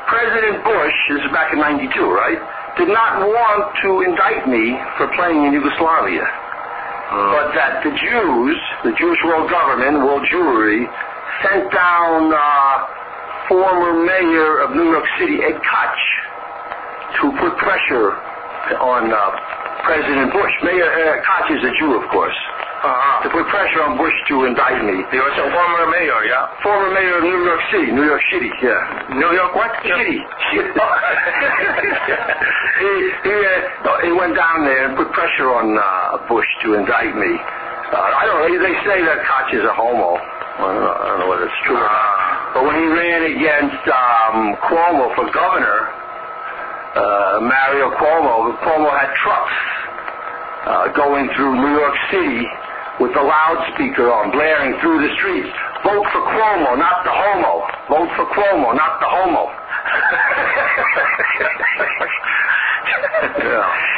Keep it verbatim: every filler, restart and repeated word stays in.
President Bush, this is back in ninety-two, right, did not want to indict me for playing in Yugoslavia. Uh, but that the Jews, the Jewish world government, world Jewry, sent down uh, former mayor of New York City, Ed Koch, to put pressure on uh, President Bush. Mayor uh, Koch is a Jew, of course. Uh-huh. To put pressure on Bush to indict me. He was a former mayor, yeah? Former mayor of New York City. New York City, yeah. New York what? City. he, he, uh, he went down there and put pressure on uh, Bush to indict me. Uh, I don't know. They say that Koch is a homo. I don't know, I don't know whether it's true. Uh, but when he ran against um, Cuomo for governor, uh, Mario Cuomo, Cuomo had trucks uh, going through New York City with the loudspeaker on, blaring through the streets. Vote for Cuomo, not the homo. Vote for Cuomo, not the homo. Yeah.